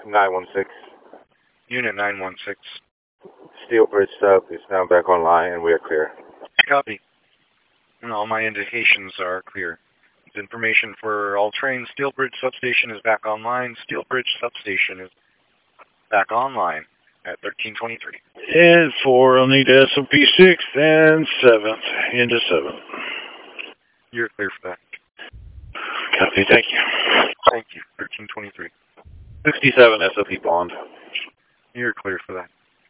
916. Unit 916. Steel Bridge Sub is now back online and we are clear. Copy. And all my indications are clear. Information for all trains. Steel Bridge Substation is back online. Steel Bridge Substation is back online at 1323. And 4, I'll need SOP 6th and 7th into 7th. You're clear for that. Copy, thank you. Thank you. 1323. 67 SOP Bond. You're clear for that.